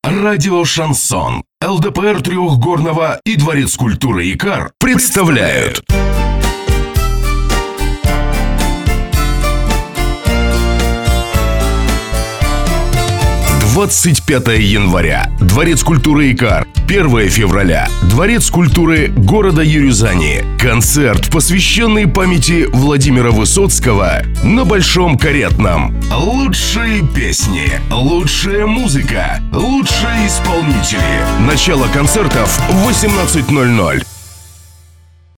Радио «Шансон», ЛДПР Трехгорного и Дворец культуры «Икар» представляют. 25 января. Дворец культуры «Икар». 1 февраля. Дворец культуры города Юрюзани. Концерт, посвященный памяти Владимира Высоцкого на Большом Каретном. Лучшие песни, лучшая музыка, лучшие исполнители. Начало концертов в 18:00.